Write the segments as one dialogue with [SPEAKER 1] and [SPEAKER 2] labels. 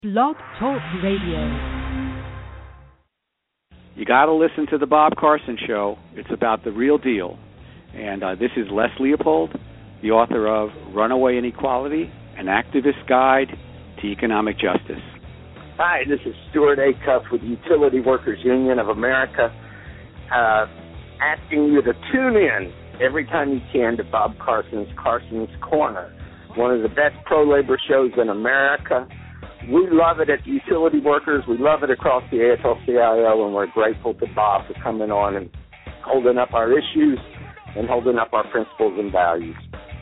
[SPEAKER 1] Blog Talk Radio.
[SPEAKER 2] You got to listen to the Bob Carson Show. It's about the real deal. And this is Les Leopold, the author of Runaway Inequality, An Activist Guide to Economic Justice.
[SPEAKER 3] Hi, this is Stuart A. Cuff with the Utility Workers Union of America, asking you to tune in every time you can to Bob Carson's Corner, one of the best pro-labor shows in America. We love it at Utility Workers. We love it across the AFL-CIO, and we're grateful to Bob for coming on and holding up our issues and holding up our principles and values.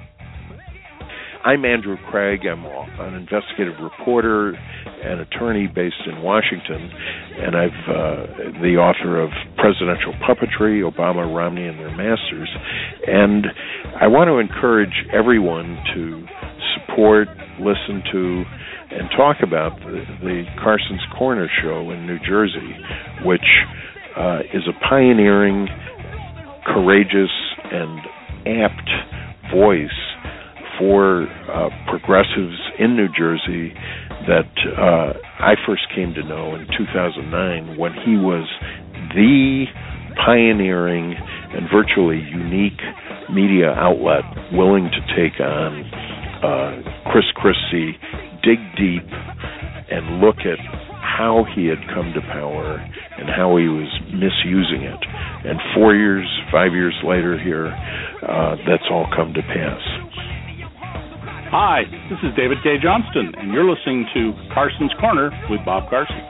[SPEAKER 4] I'm Andrew Craig. I'm an investigative reporter and attorney based in Washington, and I'm the author of Presidential Puppetry, Obama, Romney, and Their Masters. And I want to encourage everyone to support, listen to, and talk about the Carson's Corner show in New Jersey, which is a pioneering, courageous, and apt voice for progressives in New Jersey that I first came to know in 2009 when he was the pioneering and virtually unique media outlet willing to take on Chris Christie, dig deep, and look at how he had come to power and how he was misusing it. And 5 years later here, that's all come to pass.
[SPEAKER 5] Hi, this is David K. Johnston, and you're listening to Carson's Corner with Bob Carson.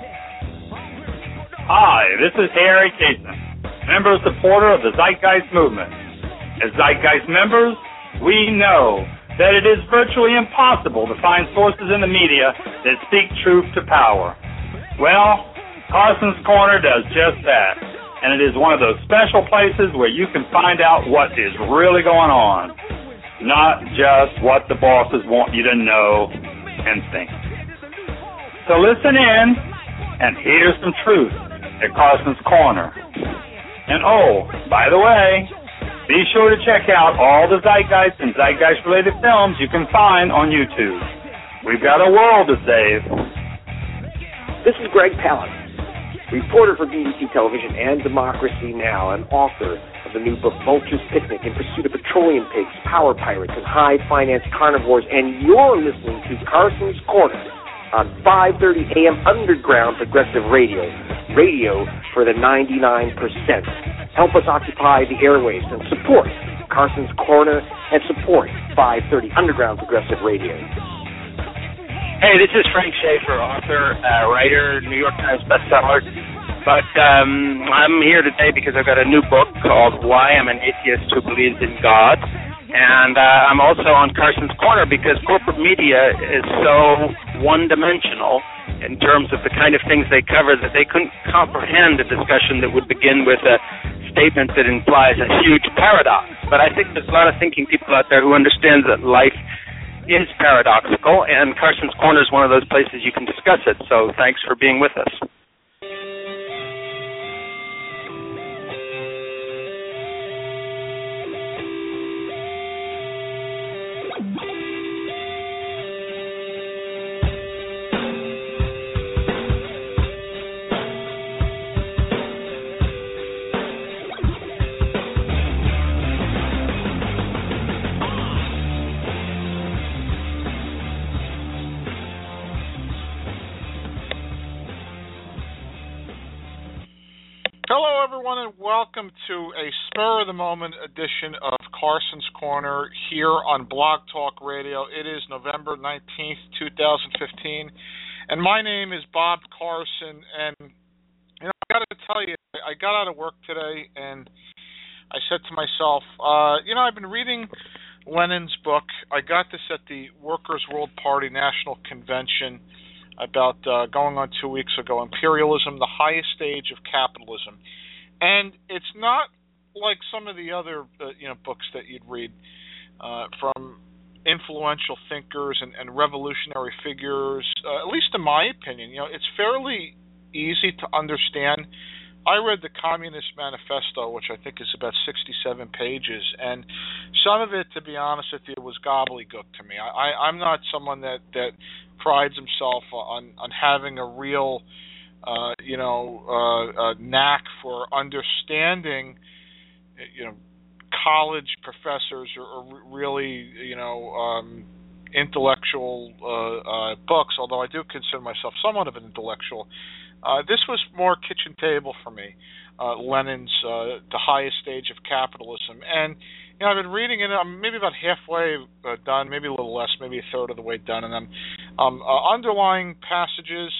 [SPEAKER 6] Hi, this is Harry Cason, member and supporter of the Zeitgeist Movement. As Zeitgeist members, we know that it is virtually impossible to find sources in the media that speak truth to power. Well, Carson's Corner does just that, and it is one of those special places where you can find out what is really going on, not just what the bosses want you to know and think. So listen in and hear some truth at Carson's Corner. And oh, by the way, be sure to check out all the Zeitgeist and Zeitgeist-related films you can find on YouTube. We've got a world to save.
[SPEAKER 7] This is Greg Palast, reporter for BBC Television and Democracy Now!, and author of the new book Vulture's Picnic in Pursuit of Petroleum Pigs, Power Pirates, and High Finance Carnivores, and you're listening to Carson's Corner on 5:30 a.m. Underground Progressive Radio, radio for the 99%. Help us occupy the airwaves and support Carson's Corner and support 530 Underground Progressive Radio.
[SPEAKER 8] Hey, this is Frank Schaefer, author, writer, New York Times bestseller. But I'm here today because I've got a new book called Why I'm an Atheist Who Believes in God. And I'm also on Carson's Corner because corporate media is so one-dimensional in terms of the kind of things they cover that they couldn't comprehend a discussion that would begin with a statement that implies a huge paradox. But I think there's a lot of thinking people out there who understand that life is paradoxical, and Carson's Corner is one of those places you can discuss it. So thanks for being with us.
[SPEAKER 9] Hello, everyone, and welcome to a spur-of-the-moment edition of Carson's Corner here on Blog Talk Radio. It is November 19th, 2015, and my name is Bob Carson, and, I got to tell you, I got out of work today, and I said to myself, I've been reading Lenin's book. I got this at the Workers' World Party National Convention about going on 2 weeks ago, Imperialism, the Highest Stage of Capitalism. And it's not like some of the other books that you'd read from influential thinkers and revolutionary figures, at least in my opinion. It's fairly easy to understand I read the Communist Manifesto, which I think is about 67 pages, and some of it, to be honest with you, was gobbledygook to me. I'm not someone that prides himself on having a real, knack for understanding, college professors or really, intellectual books, although I do consider myself somewhat of an intellectual. This was more kitchen table for me, Lenin's The Highest Stage of Capitalism. And I've been reading it. I'm maybe about halfway done, maybe a little less, maybe a third of the way done, and I'm underlining passages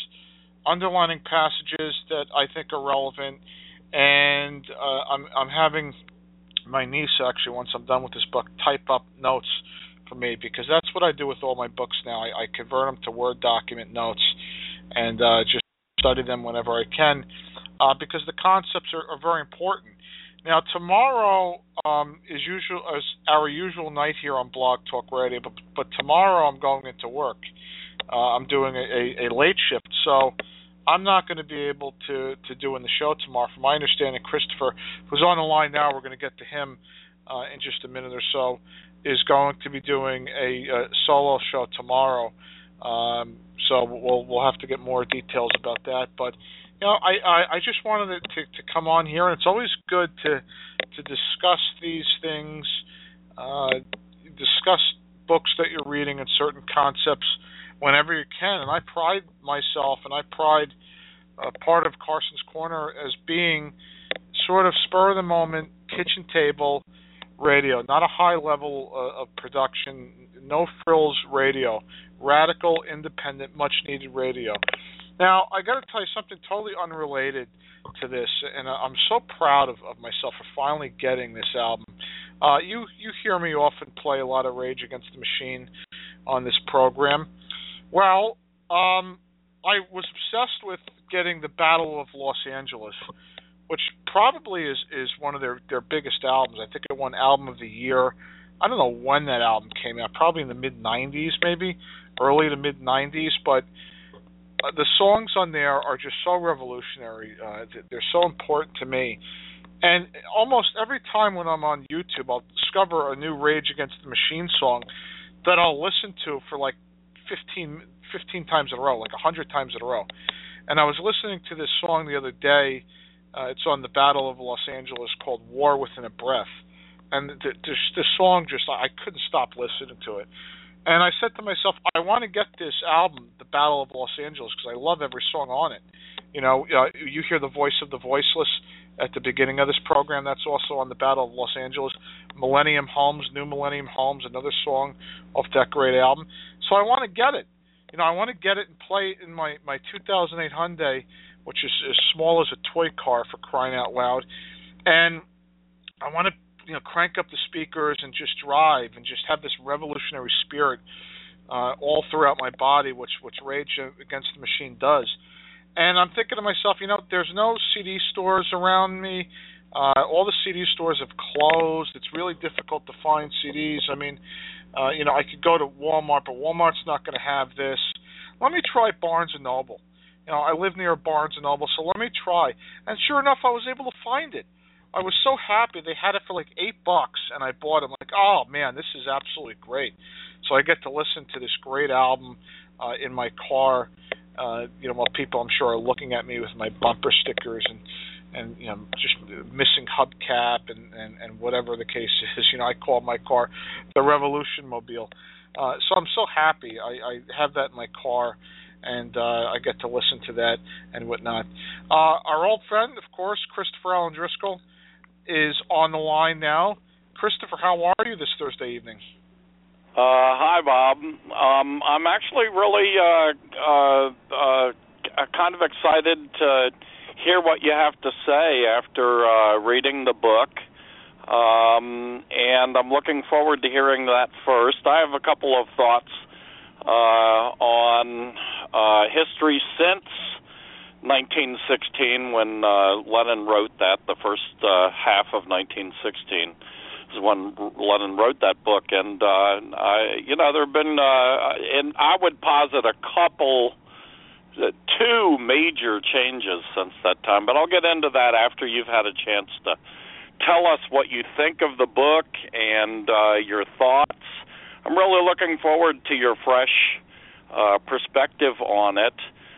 [SPEAKER 9] that I think are relevant, and I'm having my niece, actually, once I'm done with this book, type up notes for me, because that's what I do with all my books now. I convert them to Word document notes and just study them whenever I can, because the concepts are very important. Now, tomorrow is our usual night here on Blog Talk Radio, but tomorrow I'm going into work. I'm doing a late shift, so I'm not going to be able to do in the show tomorrow. From my understanding, Christopher, who's on the line now, we're going to get to him in just a minute or so, is going to be doing a solo show tomorrow. So we'll have to get more details about that. But I just wanted to come on here, and it's always good to discuss these things, discuss books that you're reading and certain concepts whenever you can. And I pride myself, and I pride part of Carson's Corner as being sort of spur-of-the-moment, kitchen table radio, not a high level of production, no frills radio, radical, independent, much-needed radio. Now, I got to tell you something totally unrelated to this, and I'm so proud of myself for finally getting this album. You hear me often play a lot of Rage Against the Machine on this program. Well, I was obsessed with getting the Battle of Los Angeles, which probably is one of their biggest albums. I think it won Album of the Year. I don't know when that album came out, probably in the mid-'90s maybe, early to mid-'90s, but the songs on there are just so revolutionary. They're so important to me. And almost every time when I'm on YouTube, I'll discover a new Rage Against the Machine song that I'll listen to for like 15 times in a row, like 100 times in a row. And I was listening to this song the other day. It's on the Battle of Los Angeles, called War Within a Breath. And the song I couldn't stop listening to it. And I said to myself, I want to get this album, The Battle of Los Angeles, because I love every song on it. You hear the voice of the voiceless at the beginning of this program. That's also on The Battle of Los Angeles. Millennium Homes, New Millennium Homes, another song off that great album. So I want to get it. I want to get it and play it in my 2008 Hyundai, which is as small as a toy car, for crying out loud. And I want to crank up the speakers and just drive and just have this revolutionary spirit all throughout my body, which Rage Against the Machine does. And I'm thinking to myself, there's no CD stores around me. All the CD stores have closed. It's really difficult to find CDs. I mean, I could go to Walmart, but Walmart's not going to have this. Let me try Barnes & Noble. I live near Barnes & Noble, so let me try. And sure enough, I was able to find it. I was so happy. They had it for like $8, and I bought it. I'm like, oh, man, this is absolutely great. So I get to listen to this great album in my car, while people, I'm sure, are looking at me with my bumper stickers and just missing hubcap and whatever the case is. I call my car the Revolution Mobile. So I'm so happy. I have that in my car, and I get to listen to that and whatnot. Our old friend, of course, Christopher Allen Driscoll, is on the line now. Christopher, how are you this Thursday evening?
[SPEAKER 10] Hi, Bob. I'm actually really kind of excited to hear what you have to say after reading the book, and I'm looking forward to hearing that first. I have a couple of thoughts on history since 1916, when Lenin wrote that. The first half of 1916 is when Lenin wrote that book, and there have been, and I would posit a couple two major changes since that time, but I'll get into that after you've had a chance to tell us what you think of the book and your thoughts. I'm really looking forward to your fresh perspective on it.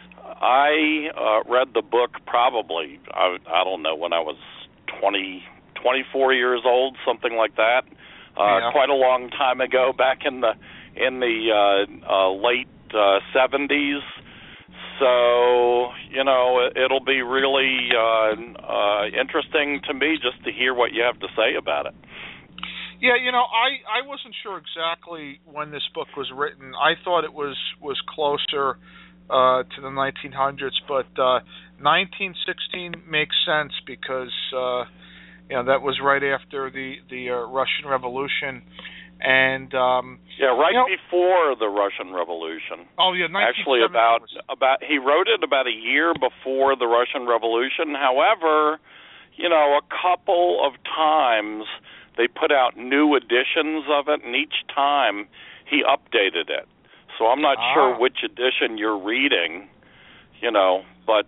[SPEAKER 10] I read the book probably, I don't know, when I was 24 years old, something like that. Quite a long time ago, back in the late 70s. So, it'll be really interesting to me just to hear what you have to say about it.
[SPEAKER 9] Yeah, I wasn't sure exactly when this book was written. I thought it was closer to the 1900s, but 1916 makes sense because that was right after the Russian Revolution, and before the Russian Revolution. Oh yeah, actually about he wrote it about a year before the Russian Revolution. However, a couple of times they put out new editions of it, and each time he updated it. So I'm not sure which edition you're reading, but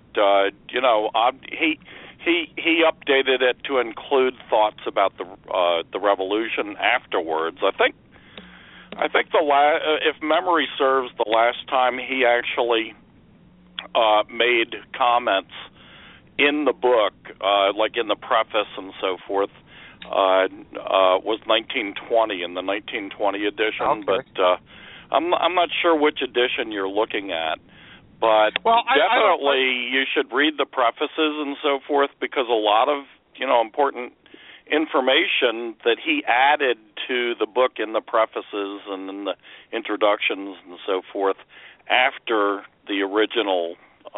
[SPEAKER 9] he updated it to include thoughts about the revolution afterwards. I think if memory serves, the last time he actually made comments in the book, like in the preface and so forth, was 1920 in the 1920 edition. Okay. But I'm not sure which edition you're looking at. But definitely you should read the prefaces and so forth, because a lot of important information that he added to the book in the prefaces and in the introductions and so forth after the original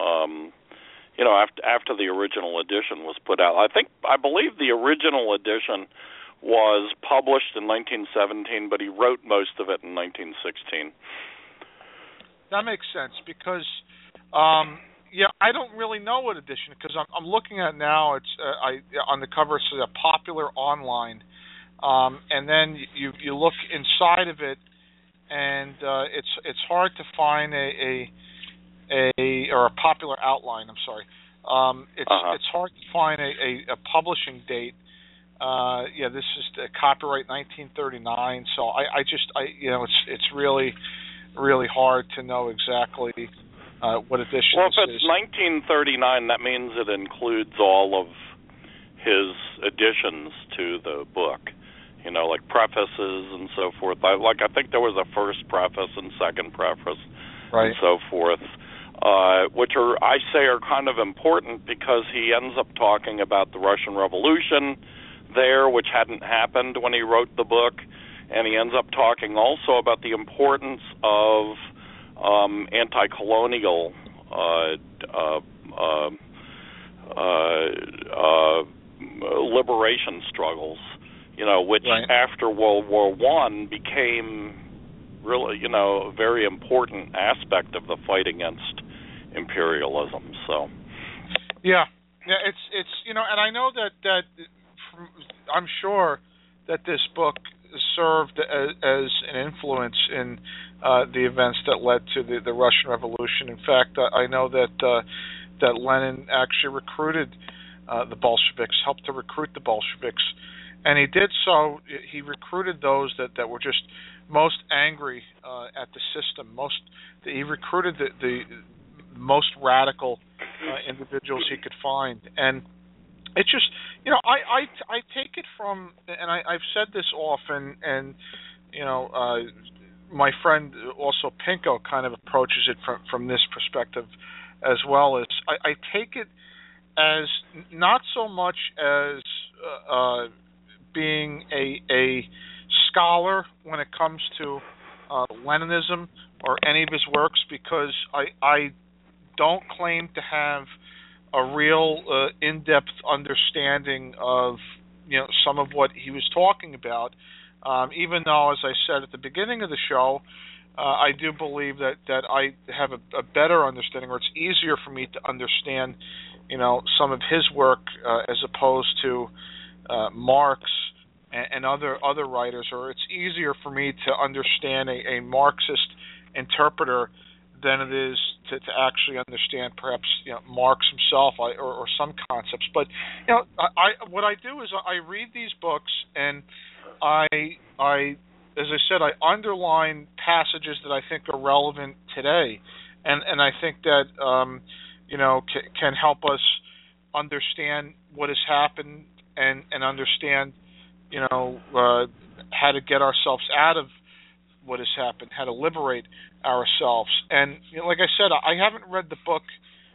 [SPEAKER 9] after the original edition was put out. I believe the original edition was published in 1917, but he wrote most of it in 1916. That makes sense because I don't really know what edition, because I'm looking at it now. It's on the cover, it's a Popular Online, and then you look inside of it, and it's hard to find a Popular Outline. I'm sorry. It's hard to find a publishing date. This is the copyright 1939. So it's really hard to know exactly what edition
[SPEAKER 10] this is. Well, if it's 1939, that means it includes all of his additions to the book, like prefaces and so forth. I think there was a first preface and second preface, right, and so forth, which are kind of important because he ends up talking about the Russian Revolution there, which hadn't happened when he wrote the book, and he ends up talking also about the importance of anti-colonial liberation struggles, which after World War I became really, a very important aspect of the fight against imperialism. So,
[SPEAKER 9] it's and I know that I'm sure that this book served as an influence in the events that led to the Russian Revolution. In fact, I know that Lenin actually recruited the Bolsheviks, helped to recruit the Bolsheviks, and he did so. He recruited those that were just most angry at the system. He recruited the most radical individuals he could find, and it's just, I take it from, and I've said this often, and my friend also Pinko kind of approaches it from this perspective as well. As I take it as not so much as being a scholar when it comes to Leninism or any of his works, because I don't claim to have a real in-depth understanding of some of what he was talking about, even though, as I said at the beginning of the show, I do believe that I have a better understanding, or it's easier for me to understand some of his work as opposed to Marx and other writers, or it's easier for me to understand a Marxist interpreter than it is to actually understand perhaps Marx himself or some concepts. But what I do is I read these books and I as I said, I underline passages that I think are relevant today, and I think that can help us understand what has happened and understand how to get ourselves out of what has happened, how to liberate ourselves. And like I said, I haven't read the book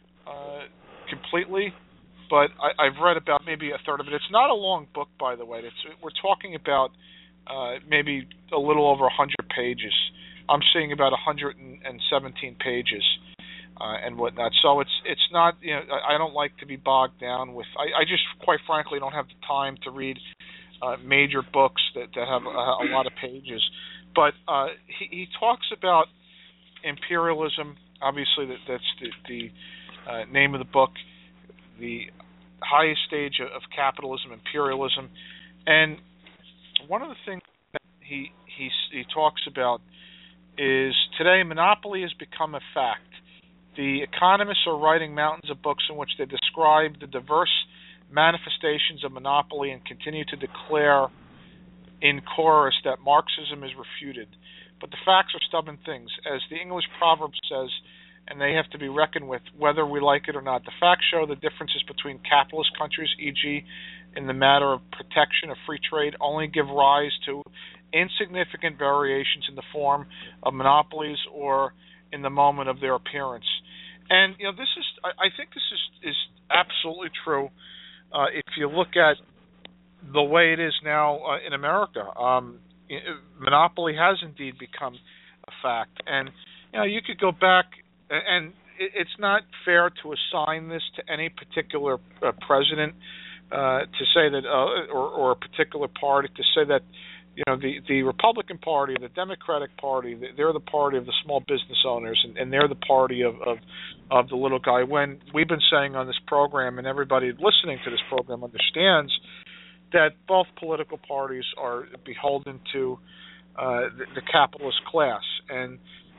[SPEAKER 9] completely, but I've read about maybe a third of it. It's not a long book, by the way. We're talking about maybe a little over 100 pages. I'm seeing about 117 pages and whatnot. So it's not. I don't like to be bogged down with. I just, quite frankly, don't have the time to read major books that have a lot of pages. But he talks about imperialism. Obviously, that's the name of the book, the highest stage of capitalism, imperialism. And one of the things that he talks about is today monopoly has become a fact. The economists are writing mountains of books in which they describe the diverse manifestations of monopoly and continue to declare in chorus that Marxism is refuted. But the facts are stubborn things. As the English proverb says, and they have to be reckoned with whether we like it or not. The facts show the differences between capitalist countries, e.g. in the matter of protection of free trade, only give rise to insignificant variations in the form of monopolies or in the moment of their appearance. And this is, I think this is absolutely true if you look at the way it is now in America. Monopoly has indeed become a fact, and you could go back, and it's not fair to assign this to any particular president to say that, or a particular party to say that, the Republican Party, the Democratic Party, they're the party of the small business owners, and they're the party of the little guy. When we've been saying on this program, and everybody listening to this program understands that both political parties are beholden to the capitalist class, and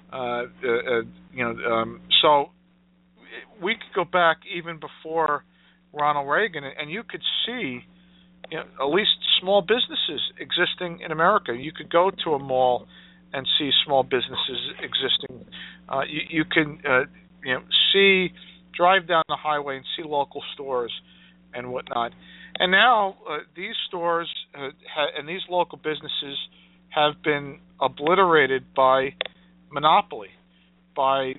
[SPEAKER 9] so we could go back even before Ronald Reagan, and you could see at least small businesses existing in America. You could go to a mall and see small businesses existing. You can drive down the highway and see local stores and whatnot. And now these stores and these local businesses have been obliterated by monopoly, by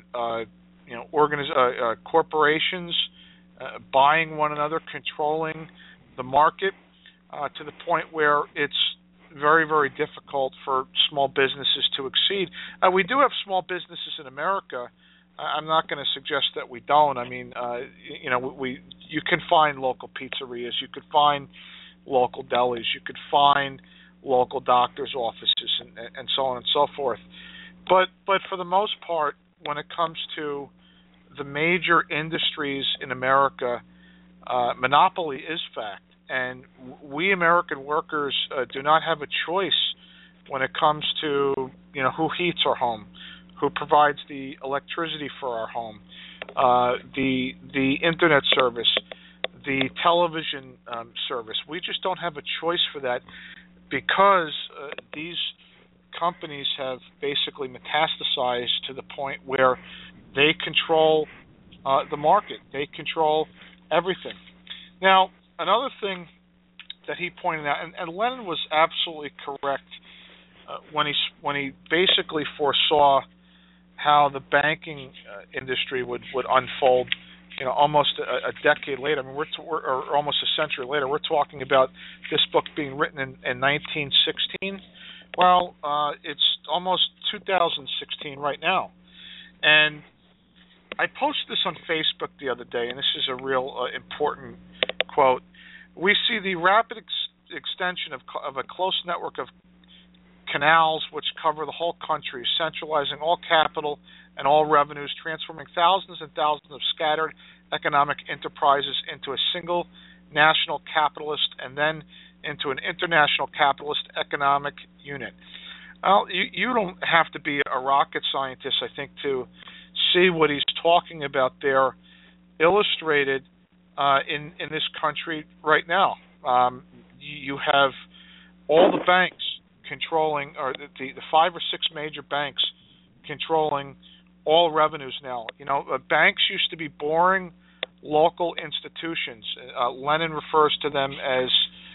[SPEAKER 9] corporations buying one another, controlling the market to the point where it's very, very difficult for small businesses to exceed. We do have small businesses in America. I'm not going to suggest that we don't. I mean, you can find local pizzerias, you could find local delis, you could find local doctors' offices, and so on and so forth. But for the most part, when it comes to the major industries in America, monopoly is fact, and we American workers do not have a choice when it comes to who heats our home, who provides the electricity for our home, the internet service, the television service. We just don't have a choice for that because these companies have basically metastasized to the point where they control the market. They control everything. Now, another thing that he pointed out, and Lenin was absolutely correct when he basically foresaw how the banking industry would unfold. Almost a decade later. I mean, or almost a century later. We're talking about this book being written in 1916. Well, it's almost 2016 right now, and I posted this on Facebook the other day, and this is a real important quote. We see the rapid extension of a close network of canals which cover the whole country, centralizing all capital and all revenues, transforming thousands and thousands of scattered economic enterprises into a single national capitalist and then into an international capitalist economic unit. Well, you don't have to be a rocket scientist, I think, to see what he's talking about there illustrated in this country right now. You have all the banks controlling, or the 5 or 6 major banks controlling all revenues now. Banks used to be boring local institutions. Lenin refers to them as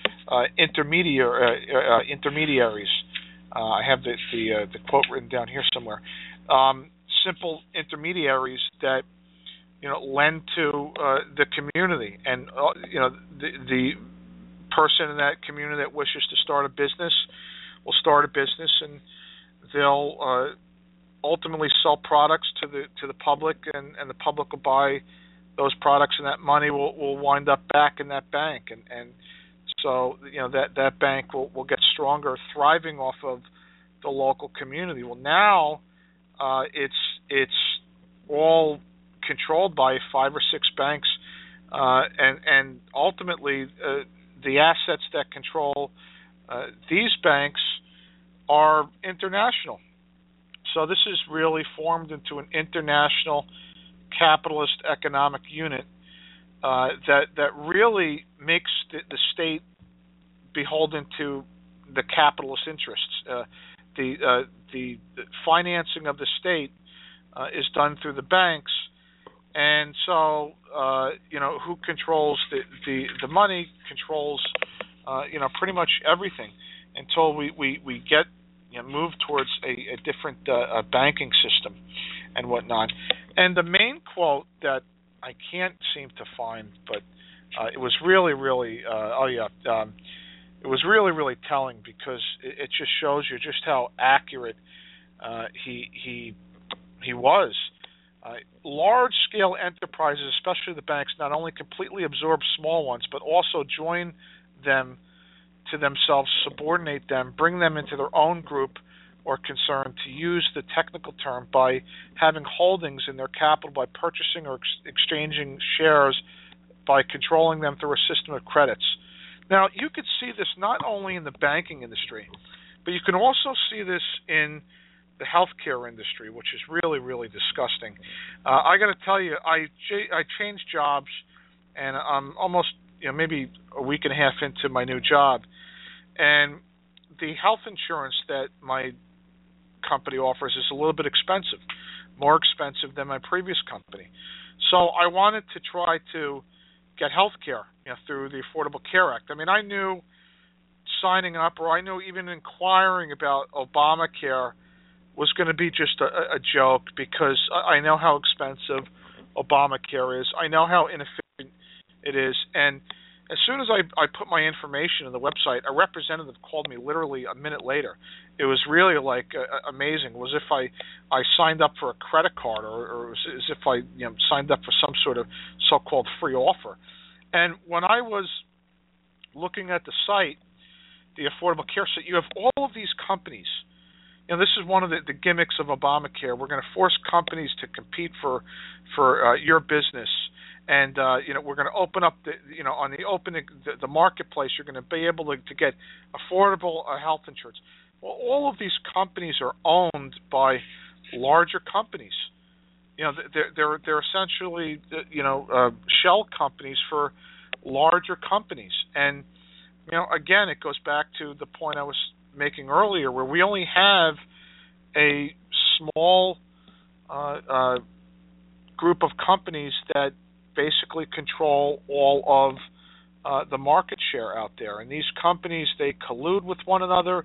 [SPEAKER 9] intermediaries. I have the quote written down here somewhere. Simple intermediaries that lend to the community, and the person in that community that wishes to start a business will start a business, and they'll ultimately sell products to the public, and the public will buy those products, and that money will wind up back in that bank, and so that bank will get stronger, thriving off of the local community. Well, now it's all controlled by 5 or 6 banks, and ultimately the assets that control these banks are international. So this is really formed into an international capitalist economic unit that really makes the state beholden to the capitalist interests. The financing of the state is done through the banks, and so who controls the money controls pretty much everything until we get move towards a different banking system and whatnot. And the main quote that I can't seem to find, but it was really it was really telling, because it just shows you just how accurate he was. Large-scale enterprises, especially the banks, not only completely absorb small ones, but also join them to themselves, subordinate them, bring them into their own group or concern, to use the technical term, by having holdings in their capital, by purchasing or exchanging shares, by controlling them through a system of credits. Now, you could see this not only in the banking industry, but you can also see this in the healthcare industry, which is really disgusting. I got to tell you, I changed jobs, and I'm almost maybe a week and a half into my new job, and the health insurance that my company offers is a little bit expensive, more expensive than my previous company. So I wanted to try to get health care through the Affordable Care Act. I mean, I knew signing up, or I knew even inquiring about Obamacare was going to be just a joke, because I know how expensive Obamacare is. I know how inefficient it is. And as soon as I put my information on the website, a representative called me literally a minute later. It was really amazing. It was as if I signed up for a credit card, or it was as if I signed up for some sort of so-called free offer. And when I was looking at the site, the Affordable Care site, you have all of these companies. This is one of the gimmicks of Obamacare. We're going to force companies to compete for your business, and we're going to open up on the marketplace. You're going to be able to get affordable health insurance. Well, all of these companies are owned by larger companies. They're essentially shell companies for larger companies, and again, it goes back to the point I was making earlier, where we only have a small group of companies that basically control all of the market share out there, and these companies, they collude with one another.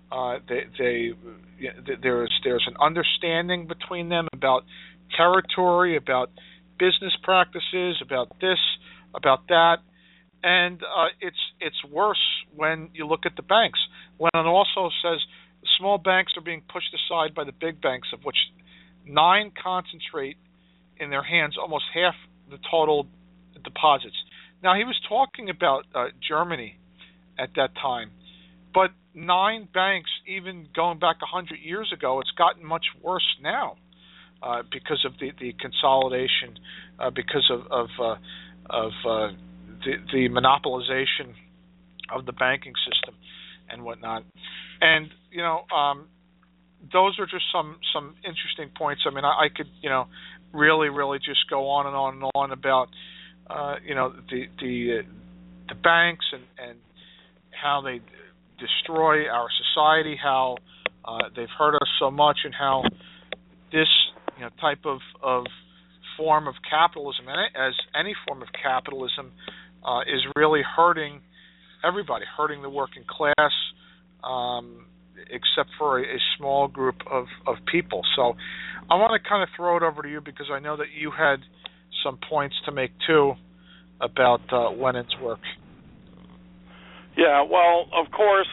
[SPEAKER 9] There's an understanding between them about territory, about business practices, about this, about that. And it's worse when you look at the banks. When it also says the small banks are being pushed aside by the big banks, of which 9 concentrate in their hands almost half the total deposits. Now, he was talking about Germany at that time, but 9 banks, even going back 100 years ago, it's gotten much worse now because of the consolidation, because of the monopolization of the banking system and whatnot. And those are just some interesting points. I mean, I could really just go on and on and on about the banks and how they destroy our society, how they've hurt us so much, and how this type of form of capitalism, as any form of capitalism, is really hurting everybody, hurting the working class, except for a small group of people. So I want to kind of throw it over to you, because I know that you had some points to make too about Lenin's work.
[SPEAKER 10] Yeah, well, of course,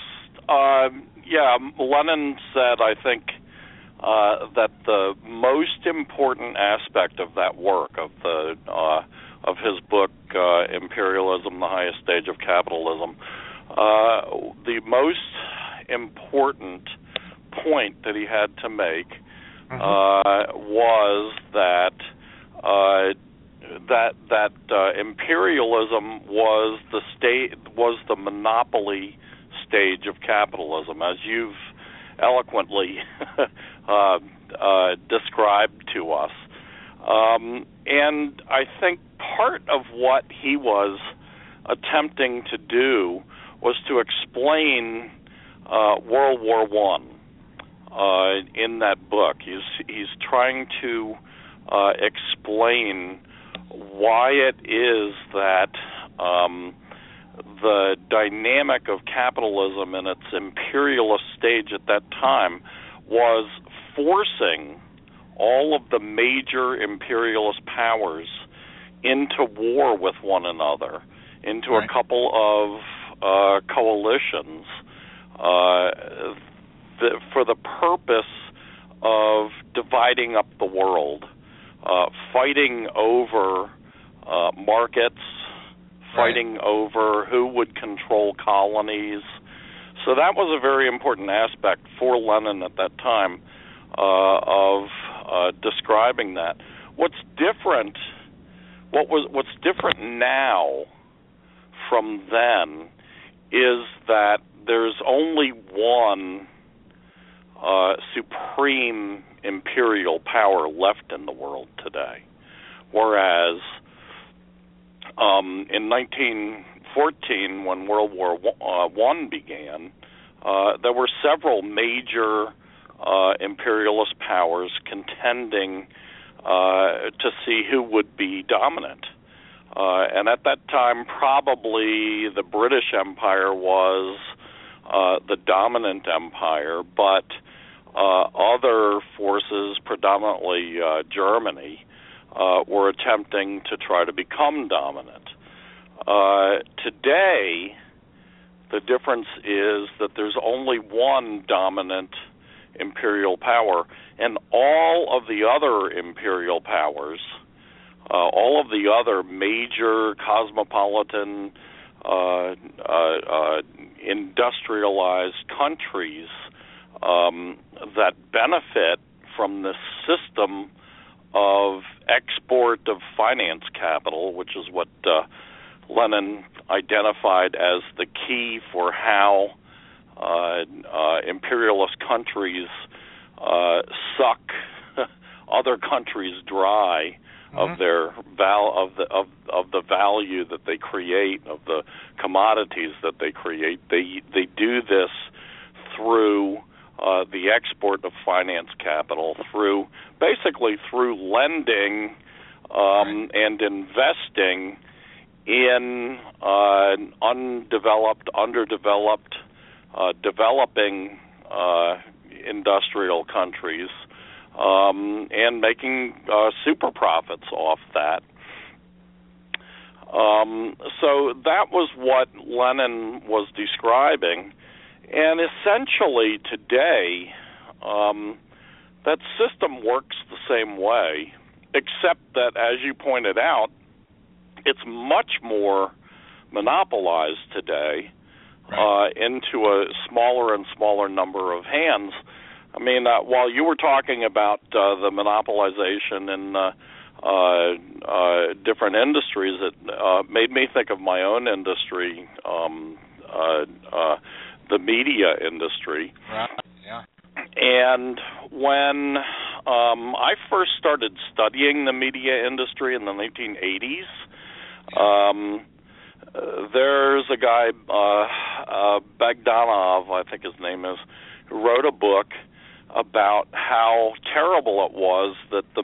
[SPEAKER 10] Lenin said, I think, that the most important aspect of that work, of his book, Imperialism, the Highest Stage of Capitalism, the most important point that he had to make was that imperialism was the monopoly stage of capitalism, as you've eloquently described to us. And I think part of what he was attempting to do was to explain World War I in that book. He's trying to explain why it is that the dynamic of capitalism in its imperialist stage at that time was forcing all of the major imperialist powers into war with one another, into a couple of coalitions for the purpose of dividing up the world, fighting over markets, fighting over who would control colonies. So that was a very important aspect for Lenin at that time of describing that. What's different now from then is that there's only one supreme imperial power left in the world today, whereas in 1914, when World War I began, there were several major imperialist powers contending to see who would be dominant. And at that time, probably the British Empire was the dominant empire, but other forces, predominantly Germany, were attempting to try to become dominant. Today, the difference is that there's only one dominant imperial power, and all of the other imperial powers, all of the other major cosmopolitan, industrialized countries that benefit from this system of export of finance capital, which is what Lenin identified as the key for how imperialist countries suck other countries dry of their of the value that they create, of the commodities that they create. They do this through the export of finance capital, basically through lending and investing in underdeveloped, developing industrial countries, and making super profits off that. So that was what Lenin was describing. And essentially today, that system works the same way, except that, as you pointed out, it's much more monopolized today into a smaller and smaller number of hands. I mean, while you were talking about the monopolization in different industries, it made me think of my own industry, the media industry.
[SPEAKER 9] Right. Yeah.
[SPEAKER 10] And when I first started studying the media industry in the 1980s, there's a guy, Bogdanov, I think his name is, who wrote a book about how terrible it was that the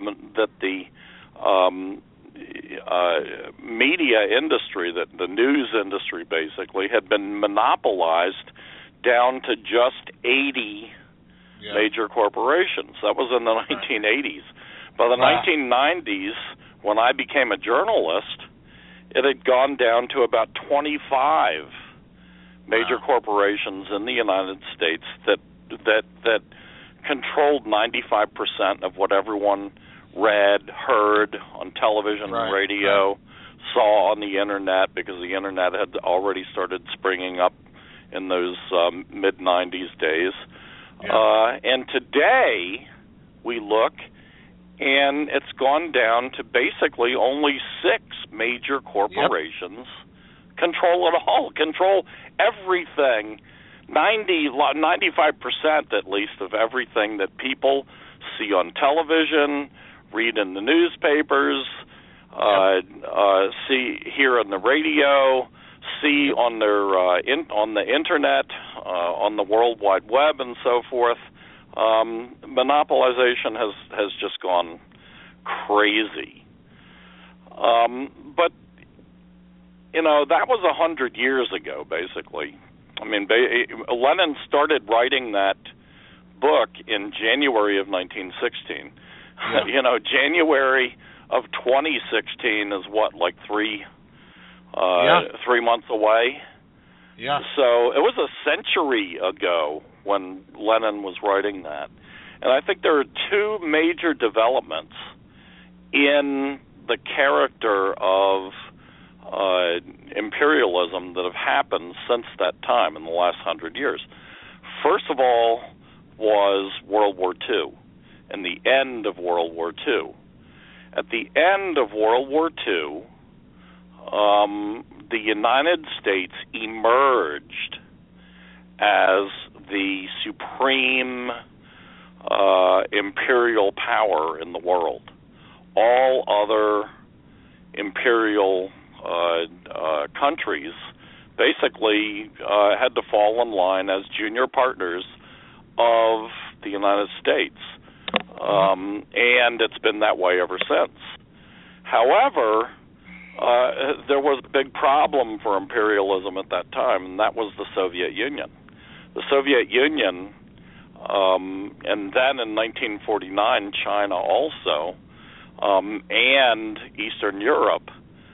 [SPEAKER 10] media industry, that the news industry basically, had been monopolized down to just 80 major corporations. That was in the 1980s. By the 1990s, when I became a journalist, it had gone down to about 25 major corporations in the United States that controlled 95% of what everyone read, heard on television and radio, saw on the Internet, because the Internet had already started springing up in those mid-90s days. And today we look, and it's gone down to basically only 6 major corporations control it all, control everything, 95% at least of everything that people see on television, read in the newspapers, see, hear on the radio, see on their on the Internet, on the World Wide Web, and so forth. Monopolization has just gone crazy. But you know, that was 100 years ago, basically. I mean, Lenin started writing that book in January of 1916. You know, January of 2016 is what, like 3 months away? Yeah. So it was a century ago when Lenin was writing that. And I think there are 2 major developments in the character of imperialism that have happened since that time in the last 100 years. First of all was World War II and the end of World War II. At the end of World War II, the United States emerged as the supreme imperial power in the world. All other imperial countries basically had to fall in line as junior partners of the United States. And it's been that way ever since. However, there was a big problem for imperialism at that time, and that was the Soviet Union. The Soviet Union, and then in 1949, China also, and Eastern Europe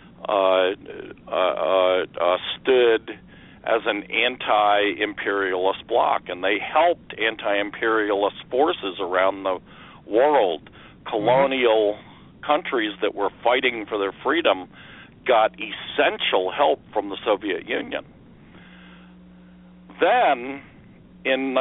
[SPEAKER 10] stood as an anti-imperialist bloc, and they helped anti-imperialist forces around the world. Colonial countries that were fighting for their freedom got essential help from the Soviet Union. Then, in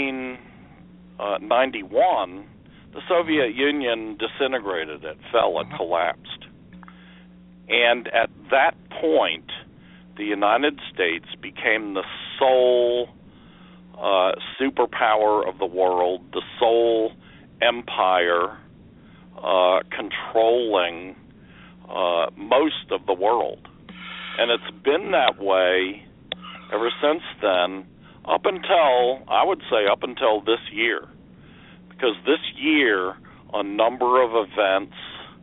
[SPEAKER 10] 1991, the Soviet Union disintegrated. It fell, it collapsed. And at that point, the United States became the sole superpower of the world, the sole empire controlling most of the world. And it's been that way ever since then, up until this year. Because this year, a number of events,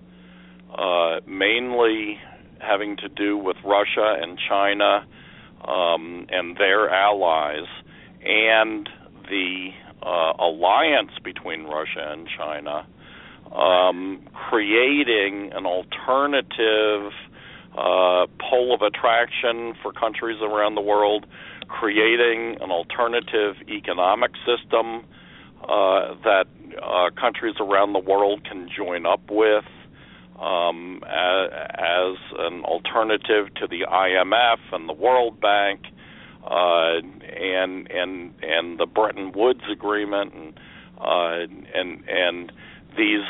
[SPEAKER 10] mainly having to do with Russia and China and their allies, and the alliance between Russia and China, creating an alternative pole of attraction for countries around the world, creating an alternative economic system that countries around the world can join up with, as an alternative to the IMF and the World Bank, and the Bretton Woods Agreement, and these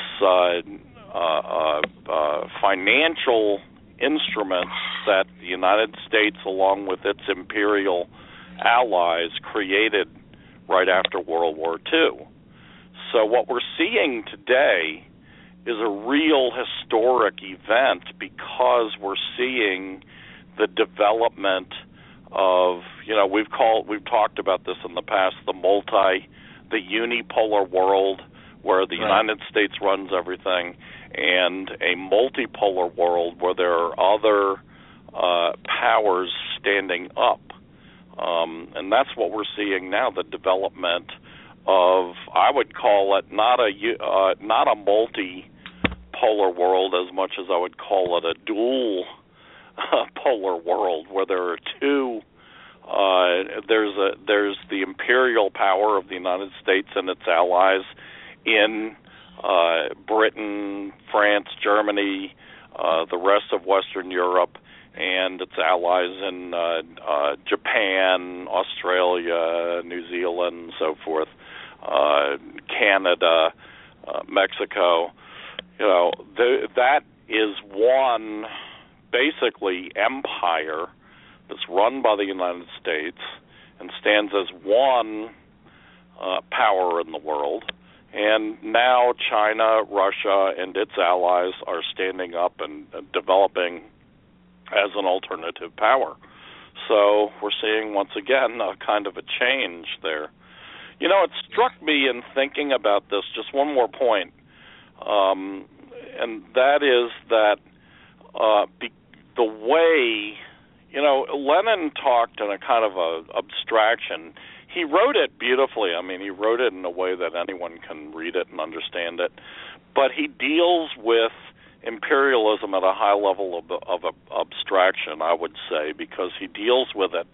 [SPEAKER 10] financial instruments that the United States, along with its imperial allies, created right after World War II. So what we're seeing today is a real historic event because we're seeing the development of, we've talked about this in the past, the unipolar world where the United States runs everything, and a multipolar world where there are other powers standing up. And that's what we're seeing now, the development of, I would call it not a multipolar world as much as I would call it a dual polar world, where there are two. There's the imperial power of the United States and its allies in Britain, France, Germany, the rest of Western Europe, and its allies in Japan, Australia, New Zealand, and so forth, Canada, Mexico. That is one, basically, empire that's run by the United States and stands as one power in the world. And now China, Russia, and its allies are standing up and developing as an alternative power. So we're seeing, once again, a kind of a change there. It struck me in thinking about this, just one more point, and that is that the way, Lenin talked in a kind of a abstraction. He wrote it beautifully. I mean, he wrote it in a way that anyone can read it and understand it. But he deals with imperialism at a high level of abstraction, I would say, because he deals with it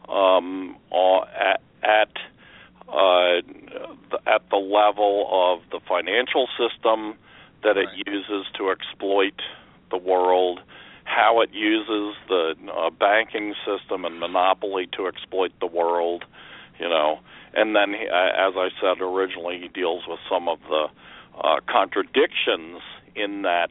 [SPEAKER 10] at the level of the financial system that it uses to exploit the world, how it uses the banking system and monopoly to exploit the world, and then, as I said originally, he deals with some of the contradictions in that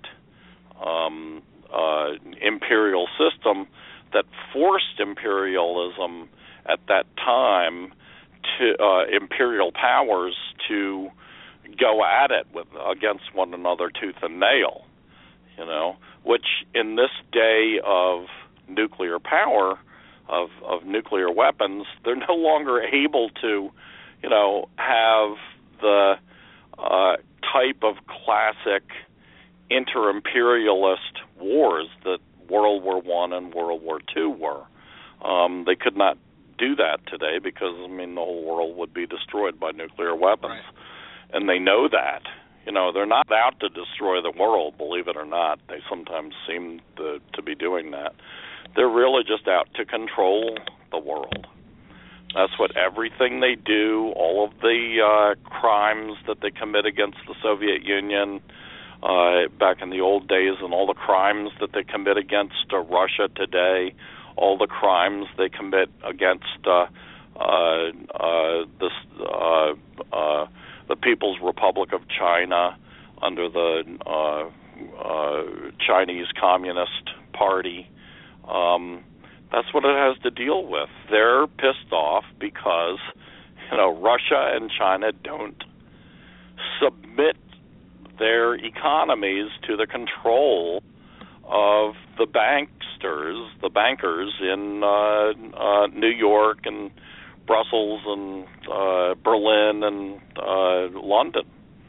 [SPEAKER 10] imperial system that forced imperialism at that time to imperial powers to go at it against one another tooth and nail, which in this day of nuclear power, of nuclear weapons, they're no longer able to, have the type of classic inter-imperialist wars that World War I and World War II were. They could not do that today because, the whole world would be destroyed by nuclear weapons. Right. And they know that. They're not out to destroy the world, believe it or not. They sometimes seem to be doing that. They're really just out to control the world. That's what everything they do, all of the crimes that they commit against the Soviet Union back in the old days, and all the crimes that they commit against Russia today, all the crimes they commit against the People's Republic of China under the Chinese Communist Party. That's what it has to deal with. They're pissed off because, Russia and China don't submit their economies to the control of the bankers in New York and Brussels and Berlin and London.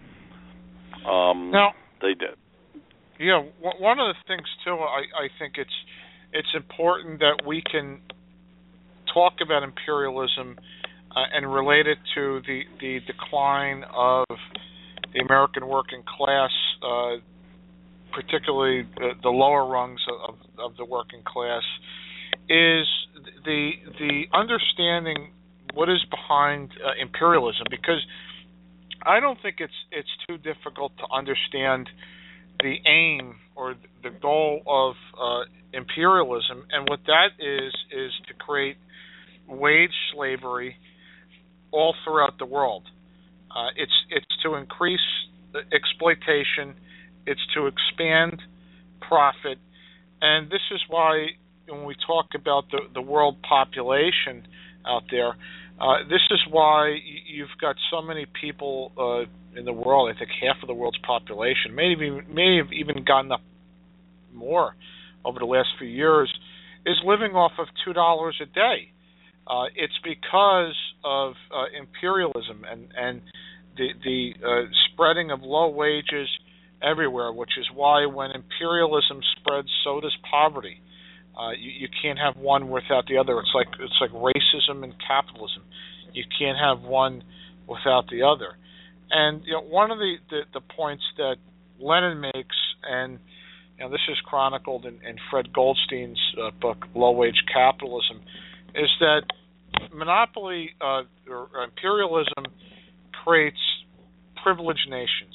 [SPEAKER 9] Now,
[SPEAKER 10] they did.
[SPEAKER 9] Yeah, one of the things too, I think it's important that we can talk about imperialism and relate it to the decline of the American working class, particularly the lower rungs of the working class, is the understanding what is behind imperialism, because I don't think it's too difficult to understand the aim or the goal of imperialism, and what that is to create wage slavery all throughout the world. It's to increase exploitation, it's to expand profit, and this is why when we talk about the world population out there, This is why you've got so many people in the world. I think half of the world's population may have even gotten up more over the last few years, is living off of $2 a day. It's because of imperialism and the spreading of low wages everywhere, which is why when imperialism spreads, so does poverty. You can't have one without the other. It's like racism and capitalism. You can't have one without the other. And one of the points that Lenin makes, and this is chronicled in Fred Goldstein's book Low Wage Capitalism, is that monopoly or imperialism creates privileged nations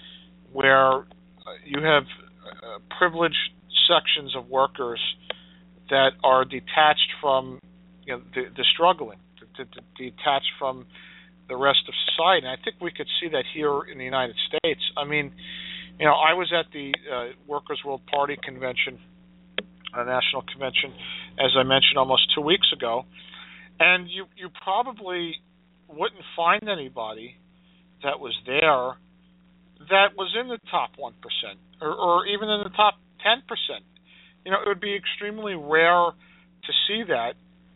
[SPEAKER 9] where you have privileged sections of workers that are detached from the struggling, detached from the rest of society. And I think we could see that here in the United States. I mean, I was at the Workers' World Party convention, a national convention, as I mentioned, almost 2 weeks ago, and you probably wouldn't find anybody that was there that was in the top 1% or even in the top 10%. It would be extremely rare to see that.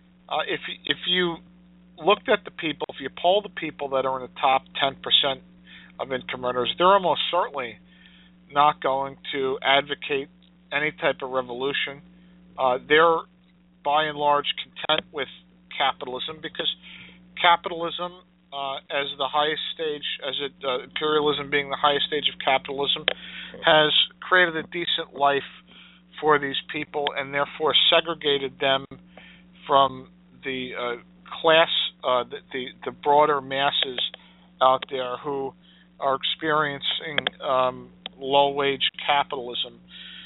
[SPEAKER 9] If you looked at the people, if you poll the people that are in the top 10% of income earners, they're almost certainly not going to advocate any type of revolution. They're by and large content with capitalism, because capitalism, as the highest stage, imperialism being the highest stage of capitalism, has created a decent life for these people and therefore segregated them from the class, the broader masses out there who are experiencing low-wage capitalism.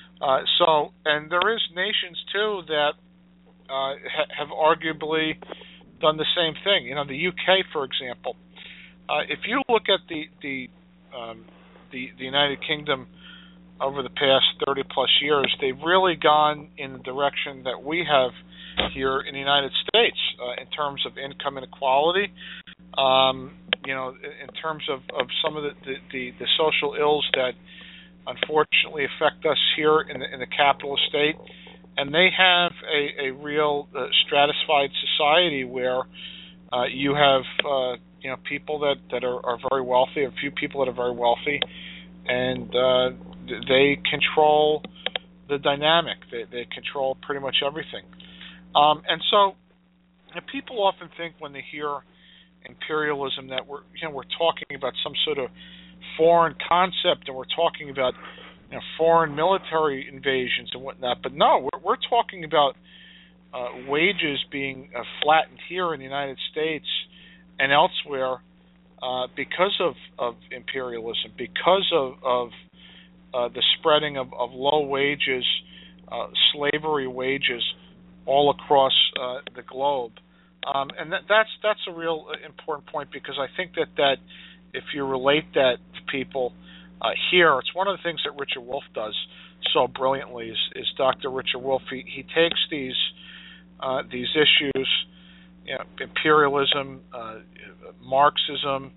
[SPEAKER 9] And there is nations too that have arguably done the same thing. The UK, for example. If you look at the United Kingdom over the past 30 plus years, they've really gone in the direction that we have here in the United States in terms of income inequality. In terms of some of the social ills that unfortunately affect us here in the capitalist state. And they have a real stratified society where you have people that are very wealthy, a few people that are very wealthy, and they control the dynamic. They control pretty much everything. And so people often think when they hear imperialism that we're talking about some sort of foreign concept, and we're talking about foreign military invasions and whatnot. But no, we're talking about wages being flattened here in the United States and elsewhere because of imperialism, because of the spreading of low wages, slavery wages all across the globe. And that's a real important point, because I think that if you relate that to people here, it's one of the things that Richard Wolff does so brilliantly. Is Dr. Richard Wolff? He takes these issues, imperialism, Marxism,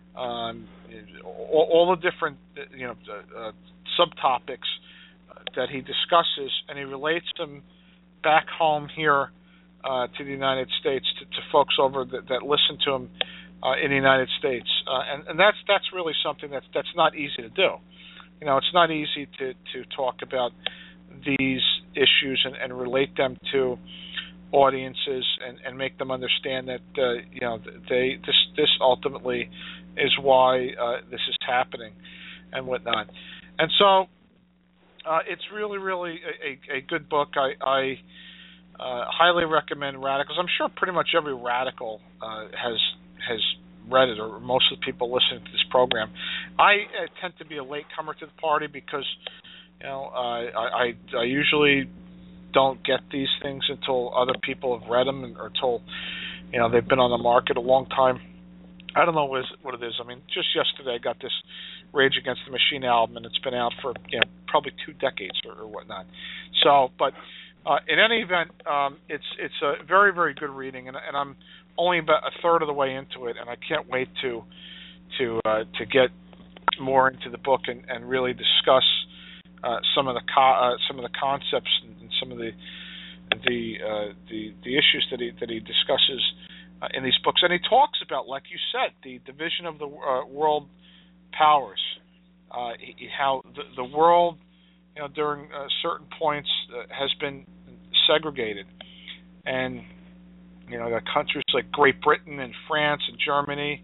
[SPEAKER 9] all the different subtopics that he discusses, and he relates them back home here to the United States, to folks over that listen to him in the United States, and that's really something that's not easy to do. It's not easy to talk about these issues and relate them to audiences and make them understand that this ultimately is why this is happening and whatnot. And so it's really a good book. I highly recommend Radicals. I'm sure pretty much every radical has read it, or most of the people listening to this program. I tend to be a latecomer to the party because I usually don't get these things until other people have read them, or until they've been on the market a long time. I don't know what it is. I mean, just yesterday I got this Rage Against the Machine album, and it's been out for probably 2 decades or whatnot. So, but In any event, it's a very, very good reading, and I'm only about a third of the way into it, and I can't wait to get more into the book and really discuss some of the concepts and some of the issues that he discusses in these books. And he talks about, like you said, the division of the world powers, how the world, during certain points has been segregated, and the countries like Great Britain and France and Germany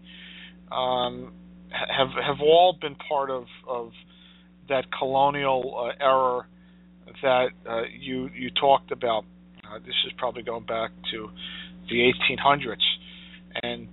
[SPEAKER 9] have all been part of that colonial era that you talked about. This is probably going back to the 1800s, and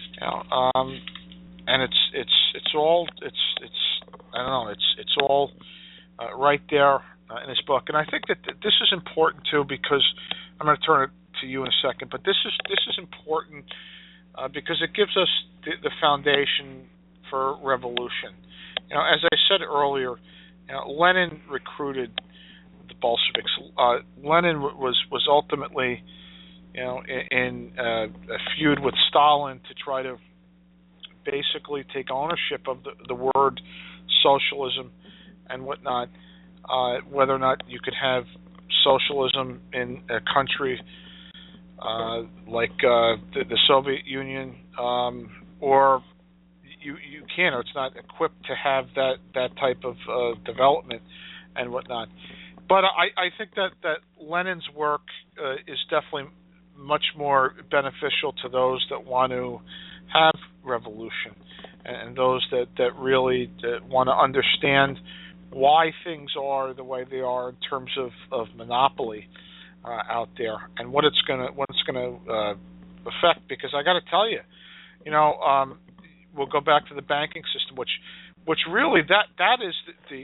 [SPEAKER 9] and it's all I don't know, it's all right there in this book. And I think that this is important too, because I'm going to turn it to you in a second, but this is important because it gives us the foundation for revolution. As I said earlier, Lenin recruited the Bolsheviks. Lenin was ultimately, in a feud with Stalin to try to basically take ownership of the word socialism and whatnot. Whether or not you could have socialism in a country like the Soviet Union, or you can't, or it's not equipped to have that type of development and whatnot. But I think that Lenin's work is definitely much more beneficial to those that want to have revolution, and those that really want to understand why things are the way they are in terms of monopoly out there, and what it's gonna affect. Because I got to tell you, we'll go back to the banking system, which really that is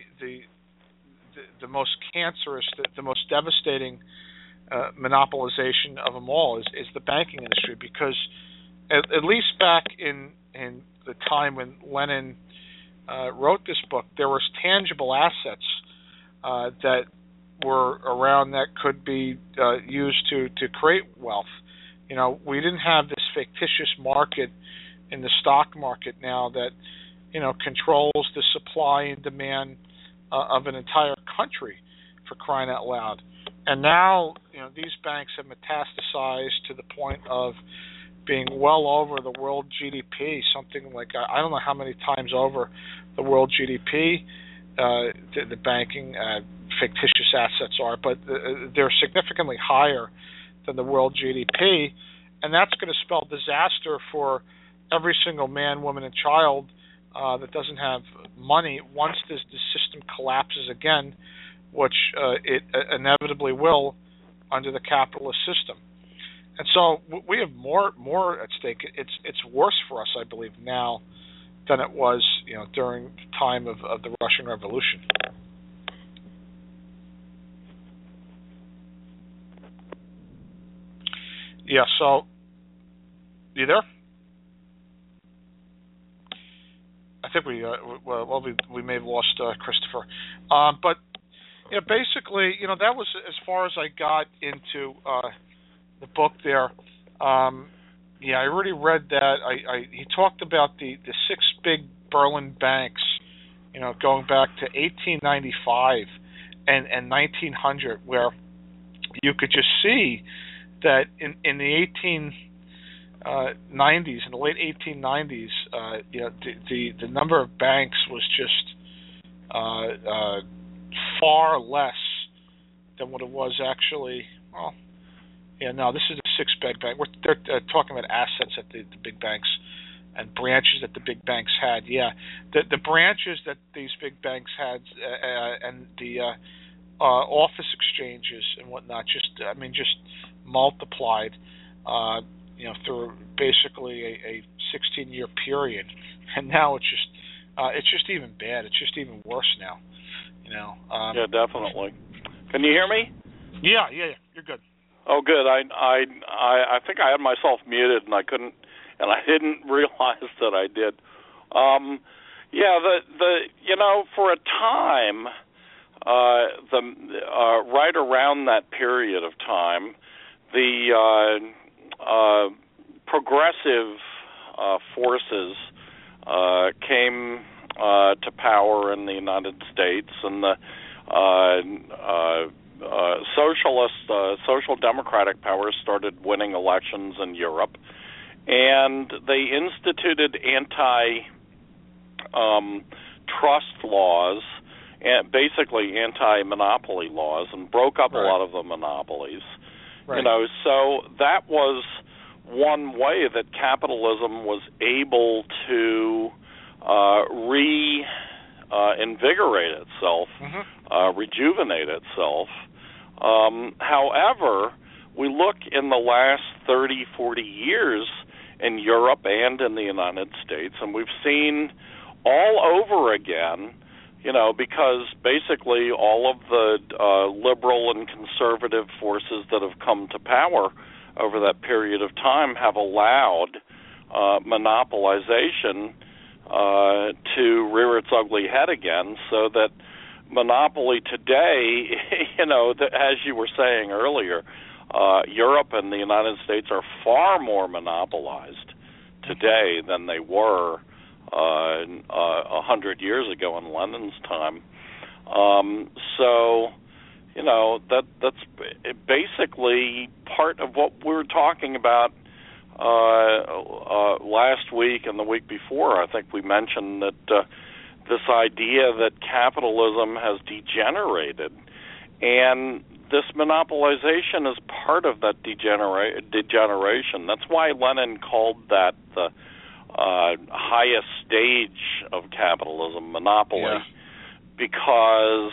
[SPEAKER 9] the most cancerous, the most devastating monopolization of them all is the banking industry. Because at least back in the time when Lenin wrote this book, there was tangible assets that were around that could be used to create wealth. We didn't have this fictitious market in the stock market now that controls the supply and demand of an entire country, for crying out loud. And now these banks have metastasized to the point of being well over the world GDP, something like, I don't know how many times over the world GDP the banking fictitious assets are, but they're significantly higher than the world GDP, and that's going to spell disaster for every single man, woman, and child that doesn't have money once the system collapses again, which it inevitably will under the capitalist system. And so we have more at stake. It's worse for us, I believe, now than it was, during the time of the Russian Revolution. Yeah. So, you there? I think we may have lost Christopher, but basically, that was as far as I got into the book there. I already read that. He talked about the six big Berlin banks, going back to 1895 and 1900, where you could just see that in the 1890s, in the late 1890s, the number of banks was just far less than what it was actually. Well, no, this is a six big bank. They're talking about assets that the big banks and branches that the big banks had. Yeah, the branches that these big banks had and the office exchanges and whatnot just multiplied. Through basically a 16-year period, and now it's just even bad. It's just even worse now. Yeah,
[SPEAKER 10] definitely. Can you hear me?
[SPEAKER 9] Yeah, you're good.
[SPEAKER 10] Oh, good. I think I had myself muted and I didn't realize that I did. For a time, right around that period of time, the progressive forces came to power in the United States, and the social democratic powers started winning elections in Europe, and they instituted anti-trust laws, and basically anti-monopoly laws, and broke up a lot of the monopolies. Right. So that was one way that capitalism was able to reinvigorate itself, rejuvenate itself. However, we look in the last 30, 40 years in Europe and in the United States, and we've seen all over again, because basically all of the liberal and conservative forces that have come to power over that period of time have allowed monopolization to rear its ugly head again, so that monopoly today, as you were saying earlier, Europe and the United States are far more monopolized today than they were 100 years ago in Lenin's time. That's basically part of what we were talking about last week and the week before. I think we mentioned that this idea that capitalism has degenerated, and this monopolization is part of that degeneration. That's why Lenin called that the highest stage of capitalism, monopoly, because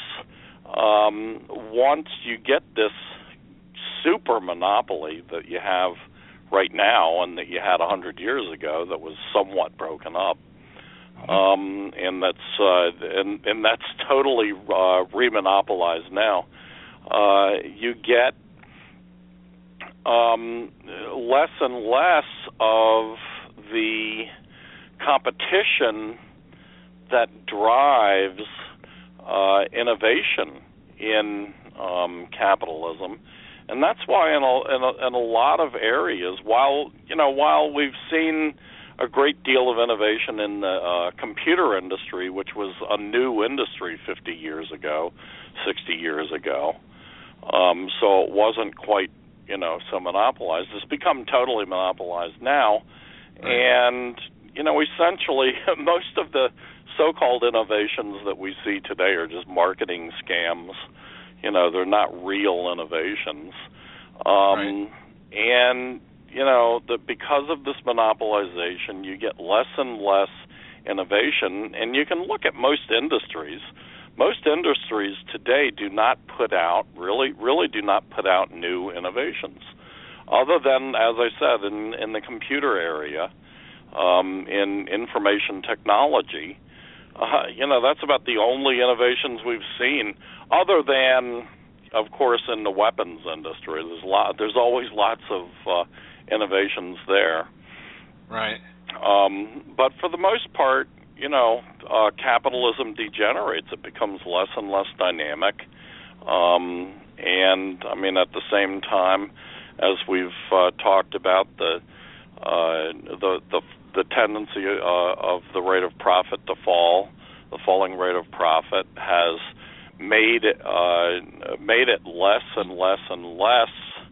[SPEAKER 10] once you get this super monopoly that you have right now and that you had 100 years ago that was somewhat broken up, and that's totally remonopolized now, you get less and less of the competition that drives innovation in capitalism, and that's why in a lot of areas, while we've seen a great deal of innovation in the computer industry, which was a new industry 50 years ago, 60 years ago, so it wasn't quite so monopolized. It's become totally monopolized now, and essentially most of the so-called innovations that we see today are just marketing scams. They're not real innovations. And, because of this monopolization, you get less and less innovation. And you can look at most industries. Most industries today do not put out, really do not put out new innovations. Other than, as I said, in the computer area, in information technology, that's about the only innovations we've seen, other than, of course, in the weapons industry. There's always lots of innovations there. Right. But for the most part, capitalism degenerates. It becomes less and less dynamic. And at the same time, as we've talked about, the tendency of the rate of profit to fall, the falling rate of profit has made it less and less and less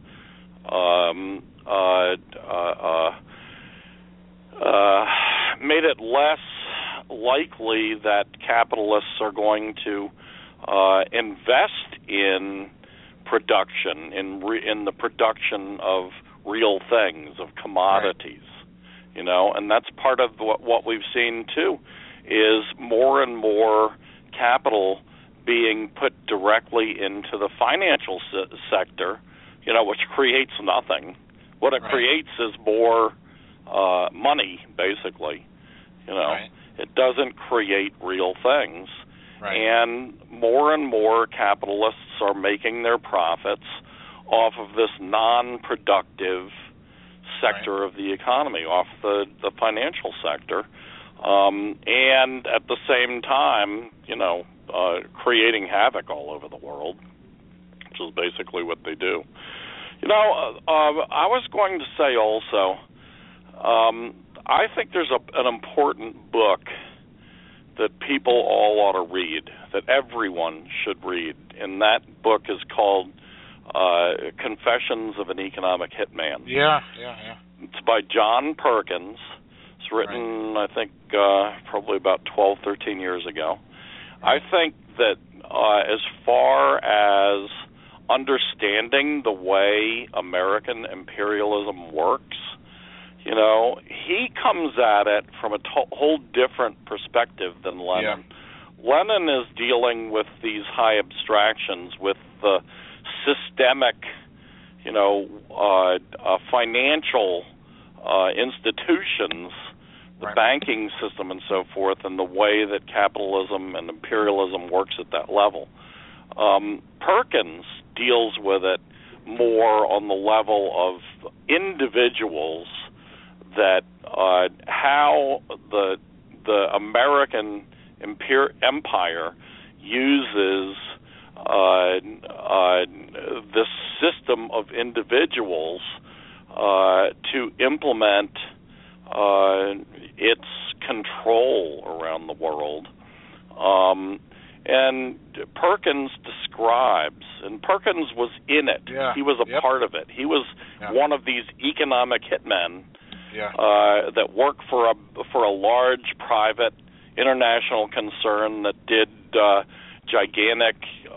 [SPEAKER 10] made it less likely that capitalists are going to invest in production, in the production of real things, of commodities. And that's part of what we've seen too, is more and more capital being put directly into the financial sector, which creates nothing. What it creates is more money, basically. It doesn't create real things. And more capitalists are making their profits off of this non-productive sector of the economy, off the financial sector. And at the same time, creating havoc all over the world, which is basically what they do. I was going to say also, I think there's an important book that people all ought to read, that everyone should read, and that book is called Confessions of an Economic Hitman.
[SPEAKER 9] Yeah.
[SPEAKER 10] It's by John Perkins. It's written, I think, probably about 12, 13 years ago. I think that as far as understanding the way American imperialism works, he comes at it from a whole different perspective than Lenin. Yeah. Lenin is dealing with these high abstractions, with the systemic, financial institutions, the banking system and so forth, and the way that capitalism and imperialism works at that level. Perkins deals with it more on the level of individuals, that how the American empire uses this system of individuals to implement its control around the world. And Perkins describes, and Perkins was in it. Yeah. He was a part of it. He was one of these economic hitmen that worked for a large private international concern that did gigantic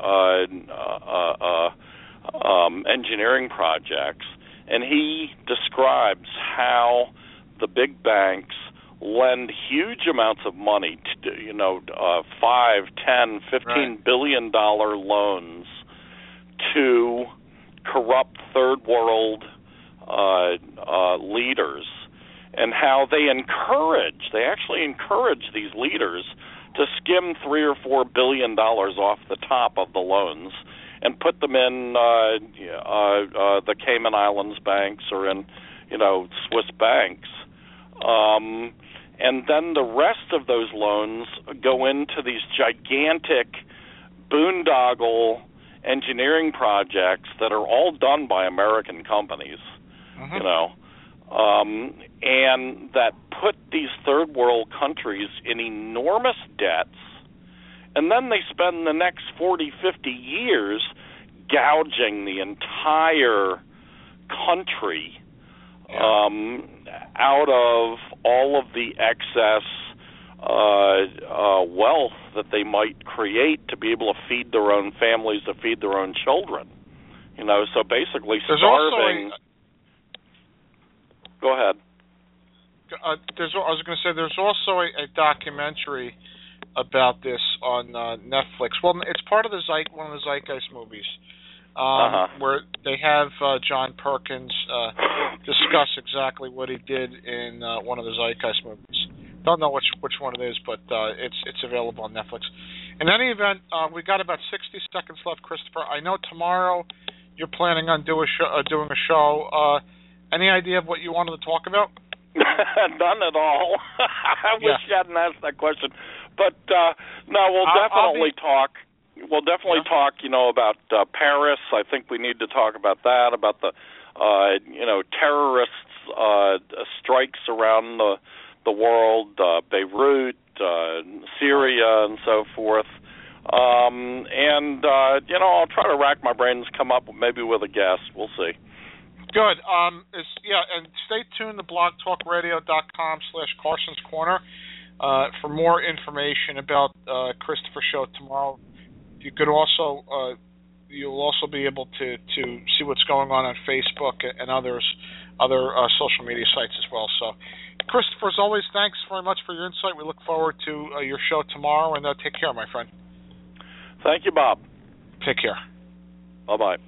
[SPEAKER 10] engineering projects. And he describes how the big banks lend huge amounts of money to, $5, $10, $15 billion loans to corrupt third world leaders, and how they actually encourage these leaders to skim $3 or $4 billion off the top of the loans and put them in the Cayman Islands banks or in Swiss banks. And then the rest of those loans go into these gigantic boondoggle engineering projects that are all done by American companies, and that put these third world countries in enormous debts, and then they spend the next 40, 50 years gouging the entire country out of all of the excess wealth that they might create to be able to feed their own families, to feed their own children. So basically starving. Go ahead.
[SPEAKER 9] I was going to say there's also a documentary about this on Netflix. Well, it's part of one of the Zeitgeist movies. Where they have John Perkins discuss exactly what he did in one of the Zeitgeist movies. Don't know which one it is, but it's available on Netflix. In any event, we got about 60 seconds left, Christopher. I know tomorrow you're planning on doing a show. Any idea of what you wanted to talk about?
[SPEAKER 10] None at all. I wish you hadn't asked that question. But no, we'll definitely talk. We'll definitely talk, about Paris. I think we need to talk about that, about the, terrorists strikes around the world, Beirut, Syria, and so forth. And I'll try to rack my brains, come up maybe with a guest. We'll see.
[SPEAKER 9] Good. And stay tuned to blogtalkradio.com/Carson's Corner for more information about Christopher's show tomorrow. You could also you'll also be able to see what's going on Facebook and other social media sites as well. So, Christopher, as always, thanks very much for your insight. We look forward to your show tomorrow, and take care, my friend.
[SPEAKER 10] Thank you, Bob.
[SPEAKER 9] Take care.
[SPEAKER 10] Bye-bye.